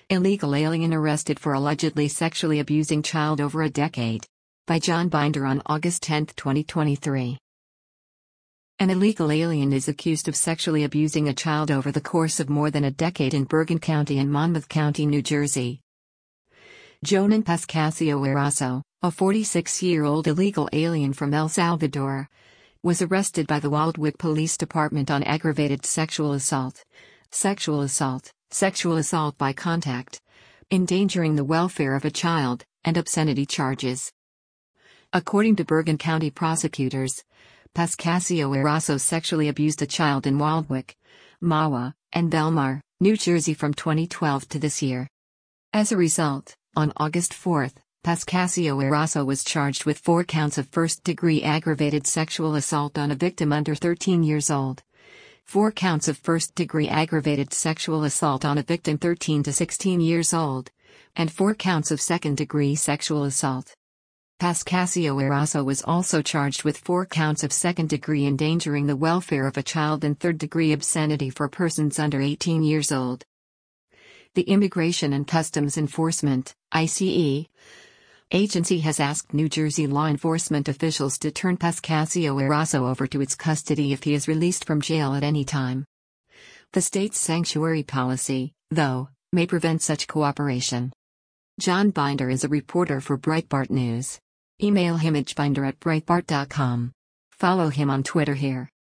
Illegal alien arrested for allegedly sexually abusing child over a decade. By John Binder on August 10, 2023. An illegal alien is accused of sexually abusing a child over the course of more than a decade in Bergen County and Monmouth County, New Jersey. Jonan Pascasio Eraso, a 46-year-old illegal alien from El Salvador, was arrested by the Waldwick Police Department on aggravated sexual assault by contact, endangering the welfare of a child, and obscenity charges. According to Bergen County prosecutors, Pascasio Eraso sexually abused a child in Waldwick, Mahwah, and Belmar, New Jersey from 2012 to this year. As a result, on August 4, Pascasio Eraso was charged with 4 counts of first-degree aggravated sexual assault on a victim under 13 years old, 4 counts of first-degree aggravated sexual assault on a victim 13 to 16 years old, and 4 counts of second-degree sexual assault. Pascasio Eraso was also charged with 4 counts of second-degree endangering the welfare of a child and third-degree obscenity for persons under 18 years old. The Immigration and Customs Enforcement (ICE) agency has asked New Jersey law enforcement officials to turn Pascasio Eraso over to its custody if he is released from jail at any time. The state's sanctuary policy, though, may prevent such cooperation. John Binder is a reporter for Breitbart News. Email him at binder@breitbart.com. Follow him on Twitter here.